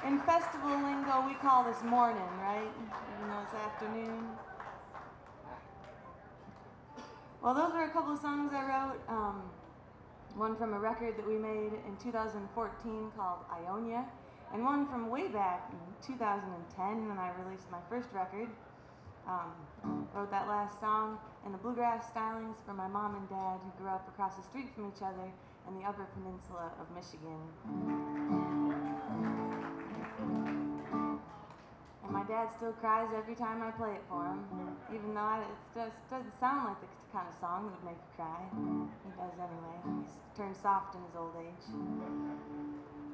In festival lingo, we call this morning, right? Even though it's afternoon. Well, those were a couple of songs I wrote. One from a record that we made in 2014 called Ionia, and one from way back in 2010 when I released my first record. Wrote that last song in the bluegrass stylings for my mom and dad who grew up across the street from each other in the Upper Peninsula of Michigan. And my dad still cries every time I play it for him, even though it doesn't sound like the kind of song that would make you cry. He does anyway. He's turned soft in his old age.